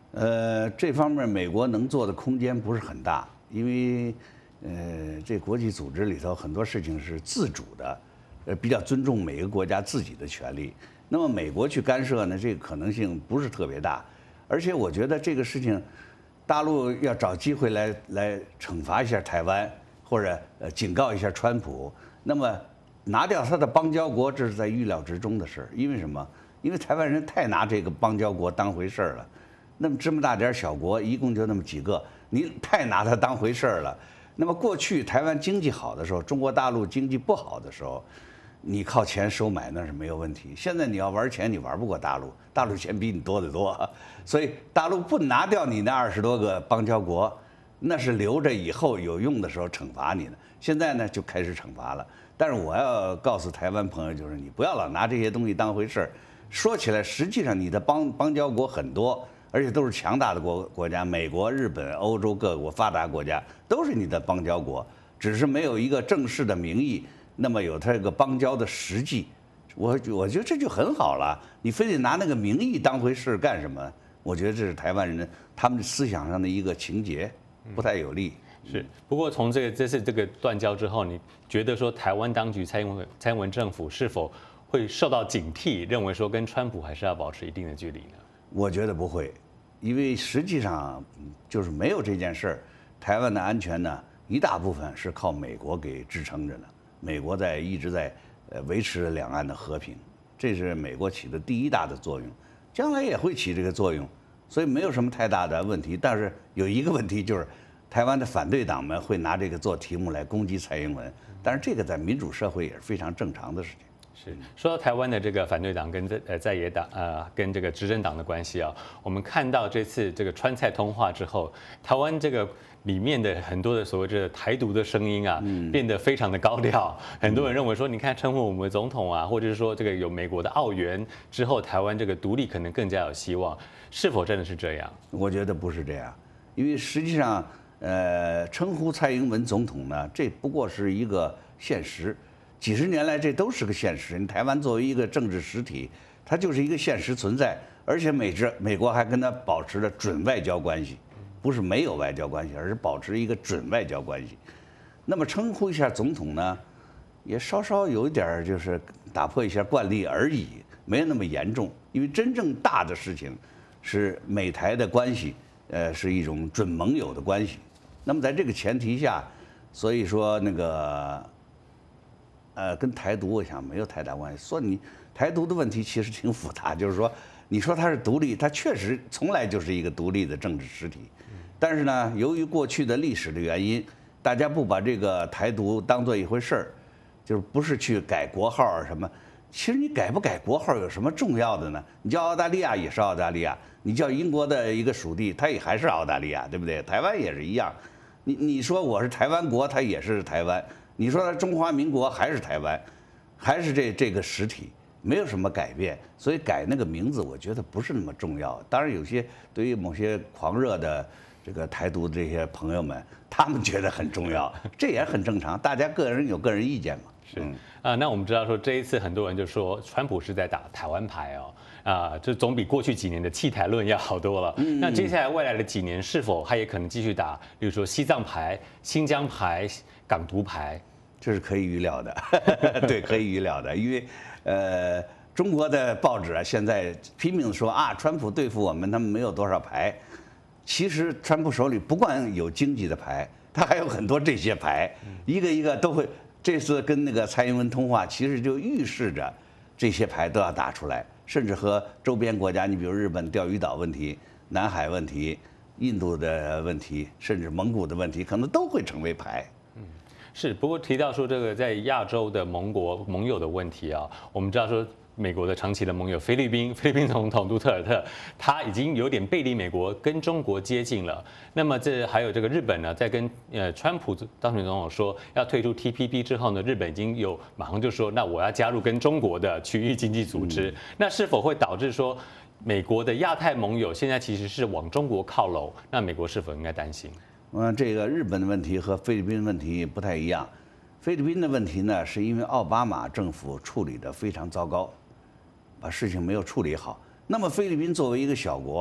这方面美国能做的空间不是很大，因为这国际组织里头很多事情是自主的，比较尊重每个国家自己的权利。那么美国去干涉呢，这个可能性不是特别大。而且我觉得这个事情，大陆要找机会来惩罚一下台湾，或者警告一下川普，那么拿掉他的邦交国，这是在预料之中的事儿。因为什么？因为台湾人太拿这个邦交国当回事儿了。那么这么大点小国，一共就那么几个，你太拿它当回事儿了。那么过去台湾经济好的时候，中国大陆经济不好的时候，你靠钱收买那是没有问题。现在你要玩钱，你玩不过大陆，大陆钱比你多得多。所以大陆不拿掉你那20多个邦交国，那是留着以后有用的时候惩罚你的。现在呢就开始惩罚了。但是我要告诉台湾朋友，就是你不要老拿这些东西当回事儿。说起来，实际上你的邦交国很多。而且都是强大的国家，美国、日本、欧洲各国发达国家都是你的邦交国，只是没有一个正式的名义，那么有它这个邦交的实际。我觉得这就很好了，你非得拿那个名义当回事干什么？我觉得这是台湾人他们思想上的一个情节，不太有利。 是，不过从这次这个断交之后，你觉得说台湾当局蔡英文政府是否会受到警惕，认为说跟川普还是要保持一定的距离呢？ 我觉得不会，因为实际上就是没有这件事儿，台湾的安全呢，一大部分是靠美国给支撑着的。美国一直在维持两岸的和平，这是美国起的第一大的作用，将来也会起这个作用，所以没有什么太大的问题。但是有一个问题就是，台湾的反对党们会拿这个做题目来攻击蔡英文，但是这个在民主社会也是非常正常的事情。 是说到台湾的这个反对党跟在野党跟这个执政党的关系啊，我们看到这次这个川蔡通话之后，台湾这个里面的很多的所谓的台独的声音啊，变得非常的高调。很多人认为说，你看称呼我们为总统啊，或者是说这个有美国的澳元之后，台湾这个独立可能更加有希望，是否真的是这样？ 我觉得不是这样，因为实际上称呼蔡英文总统呢，这不过是一个现实。几十年来，这都是个现实。台湾作为一个政治实体，它就是一个现实存在，而且美国还跟它保持了准外交关系，不是没有外交关系，而是保持一个准外交关系。那么称呼一下总统呢，也稍稍有一点就是打破一下惯例而已，没有那么严重。因为真正大的事情是美台的关系，是一种准盟友的关系。那么在这个前提下，所以说那个。跟台独我想没有太大关系。说你台独的问题其实挺复杂，就是说，你说它是独立，它确实从来就是一个独立的政治实体。但是呢，由于过去的历史的原因，大家不把这个台独当做一回事儿，就是不是去改国号啊什么。其实你改不改国号有什么重要的呢？你叫澳大利亚也是澳大利亚，你叫英国的一个属地，它也还是澳大利亚，对不对？台湾也是一样。你说我是台湾国，它也是台湾。你说中华民国还是台湾，还是这个实体，没有什么改变，所以改那个名字，我觉得不是那么重要。当然，有些对于某些狂热的这个台独的这些朋友们，他们觉得很重要，这也很正常，大家个人有个人意见嘛。 是那我们知道说这一次很多人就说川普是在打台湾牌哦，这总比过去几年的弃台论要好多了。那接下来未来的几年是否他也可能继续打，比如说西藏牌、新疆牌、港独牌？ 这是可以预料的，对，可以预料的，因为中国的报纸啊，现在拼命说川普对付我们，他们没有多少牌。其实川普手里不光有经济的牌，他还有很多这些牌，一个一个都会。这次跟那个蔡英文通话，其实就预示着这些牌都要打出来，甚至和周边国家，你比如日本钓鱼岛问题、南海问题、印度的问题，甚至蒙古的问题，可能都会成为牌。 是，不过提到说这个在亚洲的盟友的问题啊，我们知道说美国的长期的盟友菲律宾总统杜特尔特，他已经有点背离美国，跟中国接近了。那么这还有这个日本呢，在跟川普当选总统说要退出 TPP 之后呢，日本已经有马上就说，那我要加入跟中国的区域经济组织。那是否会导致说美国的亚太盟友现在其实是往中国靠拢？那美国是否应该担心？ 这个日本的问题和菲律宾问题不太一样。菲律宾的问题呢，是因为奥巴马政府处理得非常糟糕，把事情没有处理好。那么菲律宾作为一个小国，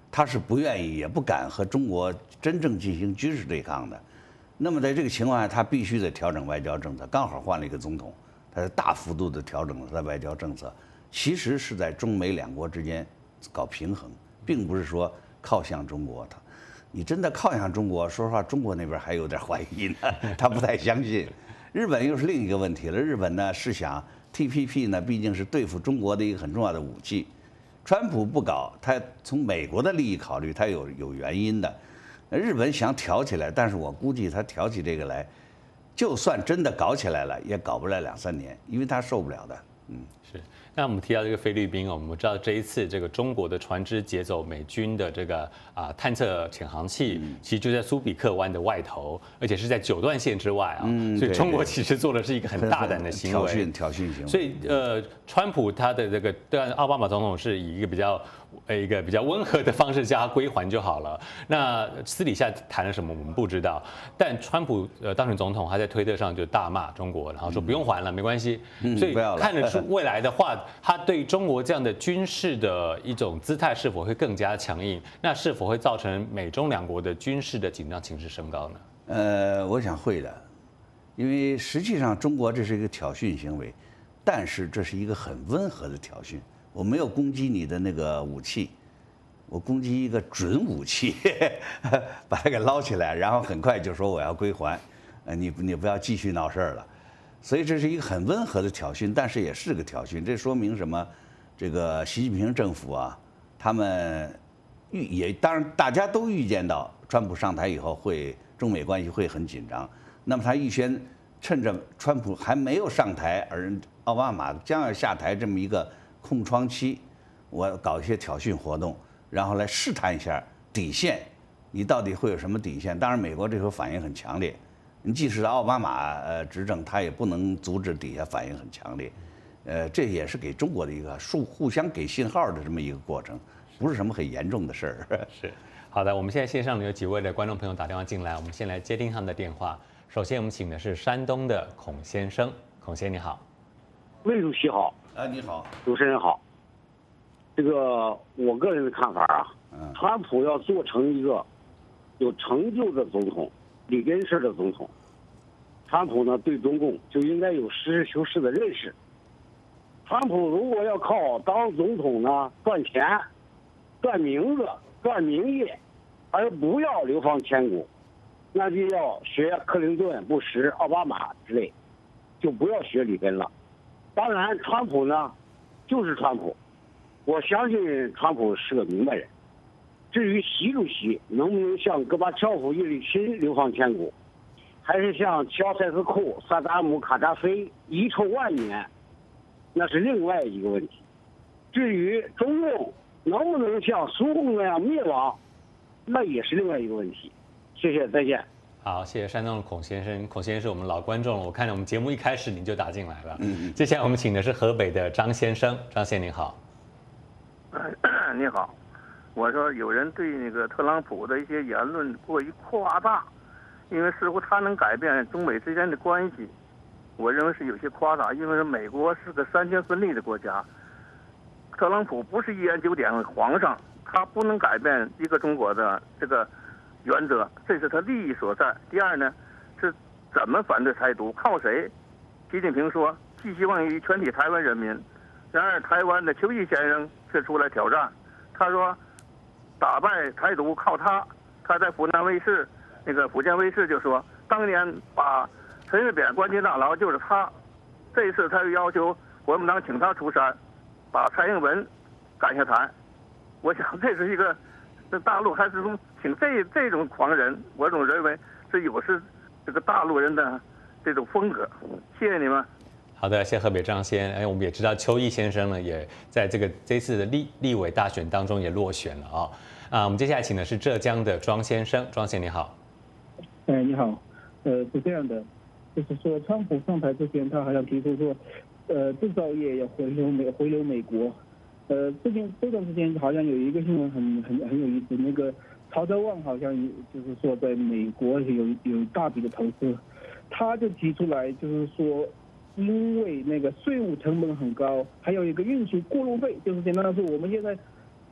他是不愿意也不敢和中国真正进行军事对抗的。那么在这个情况下，他必须得调整外交政策。刚好换了一个总统，他是大幅度的调整了他的外交政策，其实是在中美两国之间搞平衡，并不是说靠向中国。你真的靠向中国，说实话，中国那边还有点怀疑呢，他不太相信。日本又是另一个问题了。日本呢是想 TPP 呢，毕竟是对付中国的一个很重要的武器。川普不搞，他从美国的利益考虑，他有原因的。日本想挑起来，但是我估计他挑起这个来，就算真的搞起来了，也搞不了2-3年，因为他受不了的。 是。那我们提到这个菲律宾我们知道这一次这个中国的船只劫走美军的这个探测潜航器，其实就在苏比克湾的外头，而且是在9段线之外啊，所以中国其实做的是一个很大胆的行为， 挑衅行为。 所以川普他的这个对奥巴马总统是以一个比较温和的方式叫他归还就好了。那私底下谈了什么我们不知道，但川普当选总统他在推特上就大骂中国，然后说不用还了，没关系。所以看得出未来的话，他对中国这样的军事的一种姿态是否会更加强硬？那是否会造成美中两国的军事的紧张情势升高呢？ 我想会的，因为实际上中国这是一个挑衅行为，但是这是一个很温和的挑衅。我没有攻击你的那个武器，我攻击一个准武器，把它给捞起来，然后很快就说我要归还，你不要继续闹事儿了。所以这是一个很温和的挑衅，但是也是个挑衅。这说明什么？这个习近平政府啊，他们当然大家都预见到，川普上台以后中美关系会很紧张。那么他预先趁着川普还没有上台，而奥巴马将要下台这么一个空窗期，我搞一些挑衅活动，然后来试探一下底线，你到底会有什么底线？当然，美国这回反应很强烈。即使奥巴马执政，他也不能阻止底下反应很强烈，这也是给中国的一个互相给信号的这么一个过程，不是什么很严重的事儿。 是，好的，我们现在线上有几位的观众朋友打电话进来，我们先来接听他们的电话。首先，我们请的是山东的孔先生，孔先生你好。 魏主席好。 你好。 主持人好。这个我个人的看法啊，川普要做成一个有成就的总统。里根式的总统，川普呢对中共就应该有实事求是的认识。川普如果要靠当总统呢赚钱、赚名字、赚名义，而不要流放千古，那就要学克林顿、布什、奥巴马之类，就不要学里根了。当然，川普呢就是川普，我相信川普是个明白人。至于习主席能不能像戈巴乔夫、叶利钦流放千古，还是像乔塞斯库、萨达姆、卡扎菲遗臭万年，那是另外一个问题。至于中共能不能像苏共那样灭亡，那也是另外一个问题。谢谢，再见。 好，谢谢山东的孔先生。孔先生是我们老观众了，我看我们节目一开始你就打进来了。接下来我们请的是河北的张先生，张先生你好。 你好。我说有人对那个特朗普的一些言论过于夸大，因为似乎他能改变中美之间的关系，我认为是有些夸大。因为美国是个三权分立的国家，特朗普不是1言9点皇上，他不能改变一个中国的这个原则，这是他利益所在。第二呢，是怎么反对台独，靠谁？习近平说寄希望于全体台湾人民，然而台湾的邱毅先生却出来挑战，他说打败台独靠他。他在湖南卫视那个福建卫视就说，当年把陈水扁关进大牢就是他。这一次他又要求国民党请他出山，把蔡英文赶下台。我想这是一个，大陆还是请这种狂人，我总认为是有失这个大陆人的这种风格。谢谢你们。 好的，谢谢河北张先。我们也知道邱毅先生呢，也在这次的立委大选当中也落选了啊。我们接下来请的是浙江的庄先生，庄先生你好。 你好，是这样的，就是说川普上台之前，他好像提出说，制造业要回流美国。这段时间好像有一个新闻很有意思，那个曹德旺好像就是说在美国有大笔的投资，他就提出来就是说。因为那个税务成本很高，还有一个运输过路费，就是简单的说，我们现在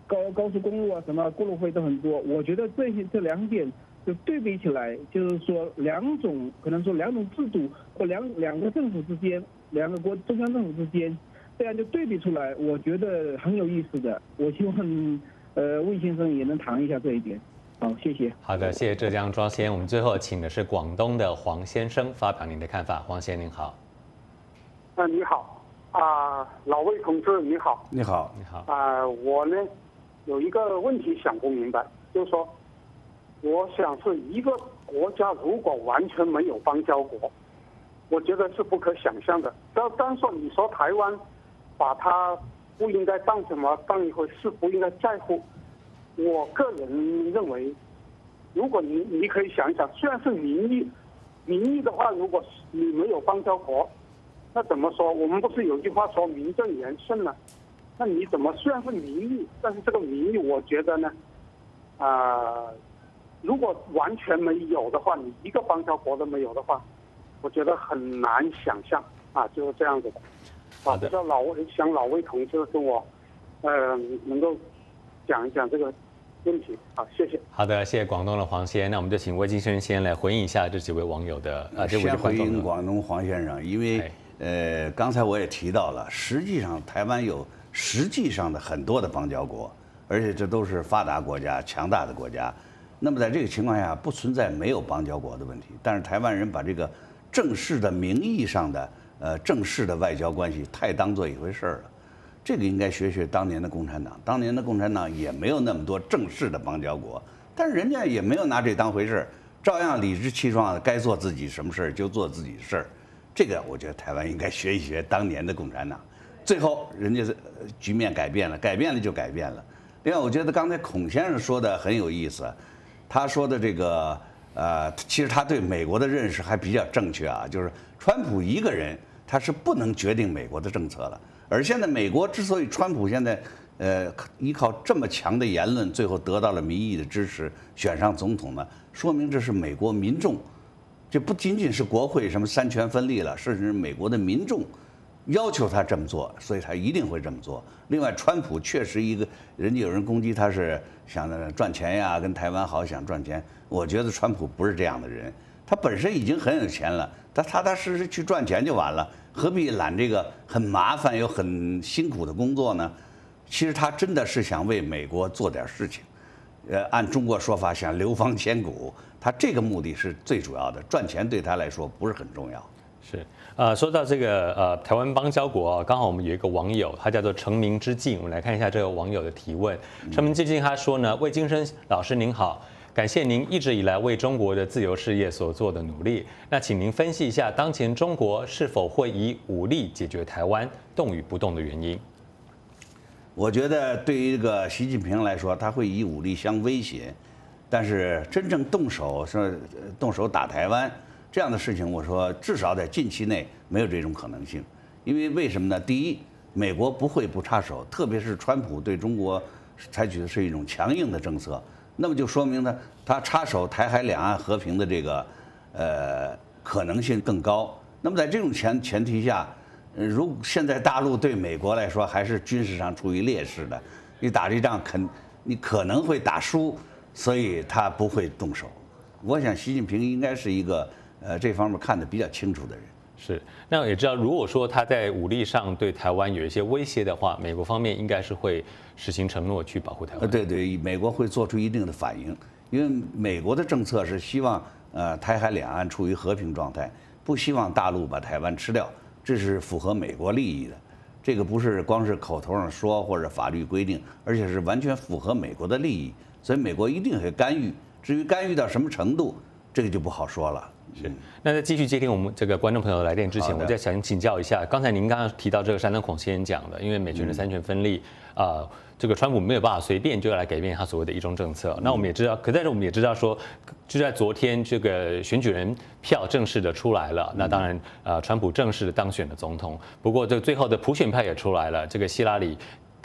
高速公路啊什么过路费都很多。我觉得这2点就对比起来，就是说可能说两种制度或两个政府之间，2个中央政府之间，这样就对比出来，我觉得很有意思的。我希望魏先生也能谈一下这一点。好，谢谢。 好的，谢谢浙江庄先。我们最后请的是广东的黄先生发表您的看法。黄先生您好。 你好老魏同志你好。 你好。 你好。 我呢有一个问题想不明白，就是说，我想是一个国家如果完全没有邦交国，我觉得是不可想象的。但说你说台湾把它不应该当一回事，不应该在乎。我个人认为，如果你可以想一想，虽然是民意的话，如果你没有邦交国，那怎么说？我们不是有句话说名正言顺呢？那你怎么虽然是民意，但是这个民意，我觉得呢，如果完全没有的话，你一个邦交国都没有的话，我觉得很难想象就是这样子的。 好的。 不知道老魏同志跟我能够讲一讲这个问题。好，谢谢。 好的，谢谢广东的黄先。那我们就请魏金生先来回应一下这几位网友的先回应广东黄先生，因为刚才我也提到了，实际上台湾有实际上的很多的邦交国，而且这都是发达国家、强大的国家。那么在这个情况下，不存在没有邦交国的问题。但是台湾人把这个正式的名义上的正式的外交关系太当做一回事了。这个应该学当年的共产党。当年的共产党也没有那么多正式的邦交国，但是人家也没有拿这当回事，照样理直气壮的该做自己什么事儿就做自己的事儿。这个我觉得台湾应该学一学当年的共产党。最后人家局面改变了，改变了就改变了。另外，我觉得刚才孔先生说的很有意思，他说的这个其实他对美国的认识还比较正确就是川普一个人他是不能决定美国的政策了。而现在美国之所以川普现在依靠这么强的言论，最后得到了民意的支持，选上总统呢，说明这是美国民众，这不仅仅是国会什么三权分立了，甚至美国的民众要求他这么做，所以他一定会这么做。另外，川普确实人家有人攻击他是想赚钱呀，跟台湾好想赚钱。我觉得川普不是这样的人，他本身已经很有钱了，他踏踏实实去赚钱就完了。何必揽这个很麻烦又很辛苦的工作呢？其实他真的是想为美国做点事情，按中国说法想流芳千古，他这个目的是最主要的，赚钱对他来说不是很重要。 是说到这个台湾邦交国刚好我们有一个网友，他叫做成名之境，我们来看一下这个网友的提问。成名之境他说呢，魏金生老师您好。感谢您一直以来为中国的自由事业所做的努力。那请您分析一下，当前中国是否会以武力解决台湾动与不动的原因？ 我觉得对于这个习近平来说，他会以武力相威胁，但是真正动手打台湾这样的事情，我说至少在近期内没有这种可能性。因为为什么呢？第一，美国不会不插手，特别是川普对中国采取的是一种强硬的政策。那么就说明呢，他插手台海两岸和平的这个可能性更高。那么在这种前提下，如现在大陆对美国来说还是军事上处于劣势的，你打这仗你可能会打输，所以他不会动手。我想习近平应该是一个这方面看得比较清楚的人。 是，那也知道，如果说他在武力上对台湾有一些威胁的话，美国方面应该是会实行承诺去保护台湾。 对，美国会做出一定的反应，因为美国的政策是希望台海两岸处于和平状态，不希望大陆把台湾吃掉，这是符合美国利益的。这个不是光是口头上说或者法律规定，而且是完全符合美国的利益，所以美国一定会干预。至于干预到什么程度，这个就不好说了。 是，那在继续接听我们这个观众朋友的来电之前，我再想请教一下，刚才您刚刚提到这个山东孔先生讲的，因为美军的三权分立，这个川普没有办法随便就来改变他所谓的一中政策。那我们也知道，但是我们也知道说，就在昨天这个选举人票正式的出来了，那当然川普正式的当选了总统。不过这个最后的普选票也出来了，这个希拉里的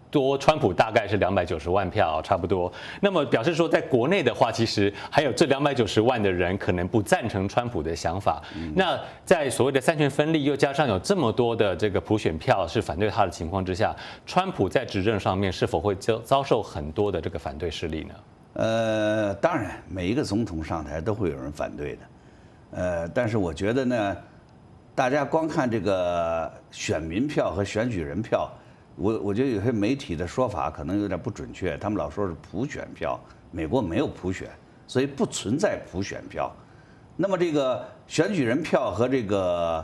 多川普大概是290万票，差不多。那么表示说，在国内的话，其实还有这290万的人可能不赞成川普的想法。那在所谓的三权分立，又加上有这么多的这个普选票是反对他的情况之下，川普在执政上面是否会遭受很多的这个反对势力呢？ 当然，每一个总统上台都会有人反对的。但是我觉得呢，大家光看这个选民票和选举人票。我觉得有些媒体的说法可能有点不准确，他们老说是普选票，美国没有普选，所以不存在普选票。那么这个选举人票和这个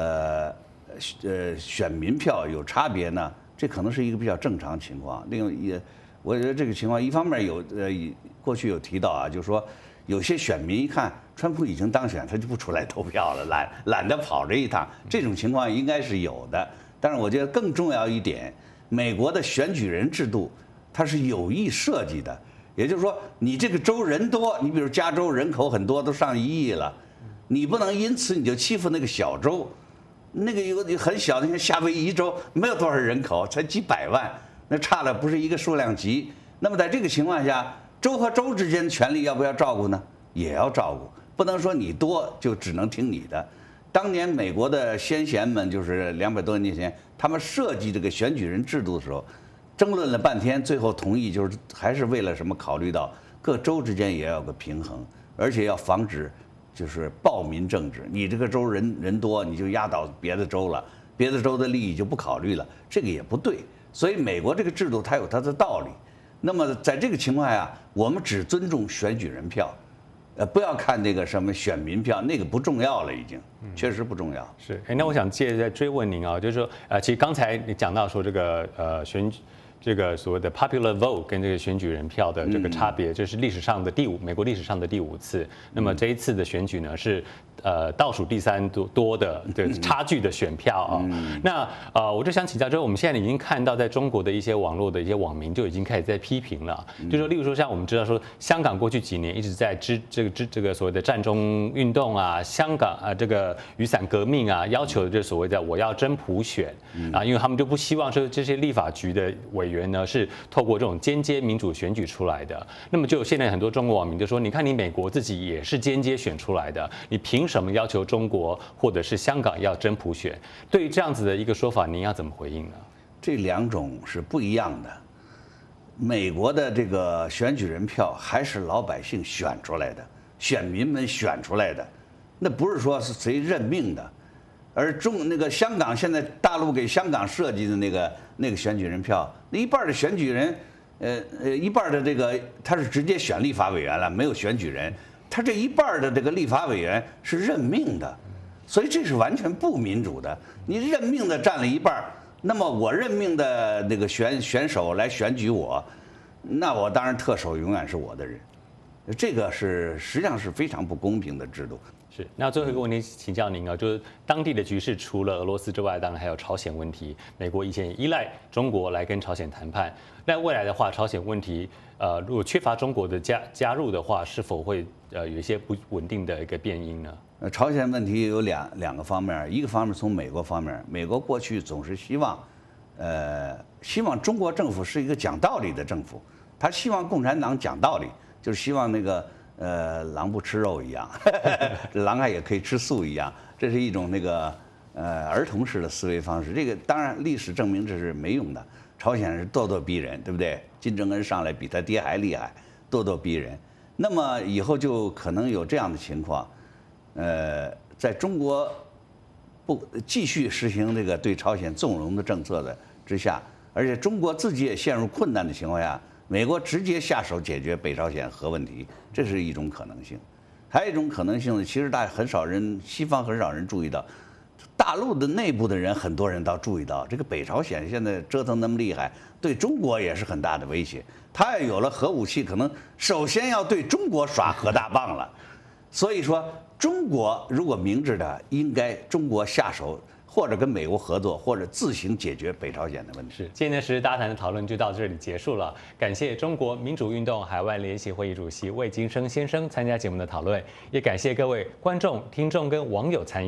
选民票有差别呢？这可能是一个比较正常情况。另外我觉得这个情况一方面过去有提到啊，就是说有些选民一看川普已经当选，他就不出来投票了，懒得跑这一趟，这种情况应该是有的。但是我觉得更重要一点，美国的选举人制度它是有意设计的，也就是说，你这个州人多，你比如加州人口很多，都上1亿了，你不能因此你就欺负那个小州，那个有很小的，像夏威夷州没有多少人口，才几百万，那差了不是一个数量级。那么在这个情况下，州和州之间的权利要不要照顾呢？也要照顾，不能说你多就只能听你的。当年美国的先贤们，就是200多年前，他们设计这个选举人制度的时候，争论了半天，最后同意，就是还是为了什么？考虑到各州之间也要有个平衡，而且要防止就是暴民政治。你这个州人多，你就压倒别的州了，别的州的利益就不考虑了，这个也不对。所以美国这个制度它有它的道理。那么在这个情况下，我们只尊重选举人票。不要看那个什么选民票，那个不重要了，已经确实不重要。 是，那我想接着再追问您啊，就是说，其实刚才你讲到说这个这个所谓的 popular vote 跟这个选举人票的这个差别，这是美国历史上的第5次。那么这一次的选举呢是倒数第3多的差距的选票啊。那我就想请教，就是我们现在已经看到，在中国的一些网络的一些网民就已经开始在批评了，就是说，例如说像我们知道说，香港过去几年一直在这个所谓的战中运动啊，香港这个雨伞革命啊，要求就所谓的我要真普选啊，因为他们就不希望说这些立法局的委员呢是透过这种间接民主选举出来的。那么就现在很多中国网民就说，你看你美国自己也是间接选出来的，你凭什么要求中国或者是香港要真普选？对于这样子的一个说法，您要怎么回应呢？ 这2种是不一样的。美国的这个选举人票还是老百姓选出来的，选民们选出来的，那不是说是谁任命的。而那个香港现在大陆给香港设计的那个选举人票，那一半的选举人，一半的这个他是直接选立法委员了，没有选举人。他这一半的这个立法委员是任命的，所以这是完全不民主的。你任命的占了一半，那么我任命的那个选手来选举我，那我当然特首永远是我的人。这个实际上是非常不公平的制度。 是，那最后一个问题请教您啊，就是当地的局势除了俄罗斯之外，当然还有朝鲜问题。美国以前也依赖中国来跟朝鲜谈判，那未来的话，朝鲜问题如果缺乏中国的加入的话，是否会有一些不稳定的一个变因呢？ 朝鲜问题有两个方面，一个方面从美国方面，美国过去总是希望中国政府是一个讲道理的政府，他希望共产党讲道理，就是希望那个狼不吃肉一样，狼也可以吃素一样，这是一种那个儿童式的思维方式。这个当然历史证明这是没用的，朝鲜是咄咄逼人，对不对？金正恩上来比他爹还厉害，咄咄逼人。那么以后就可能有这样的情况，在中国不继续实行这个对朝鲜纵容的政策的之下，而且中国自己也陷入困难的情况下，美国直接下手解决北朝鲜核问题，这是一种可能性。还有一种可能性呢，其实西方很少人注意到，大陆的内部的人很多人倒注意到，这个北朝鲜现在折腾那么厉害，对中国也是很大的威胁。他要有了核武器，可能首先要对中国耍核大棒了。所以说，中国如果明智的，应该中国下手，或者跟美国合作，或者自行解决北朝鲜的问题。 是，今天的时事大家谈的讨论就到这里结束了。感谢中国民主运动海外联席会议主席魏金生先生参加节目的讨论，也感谢各位观众、听众跟网友参与。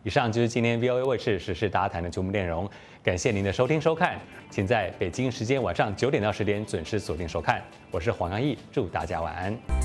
以上就是今天 VOA 卫视时事大家谈的节目内容，感谢您的收听收看，请在北京时间晚上9点到10点准时锁定收看。我是黄洋溢，祝大家晚安。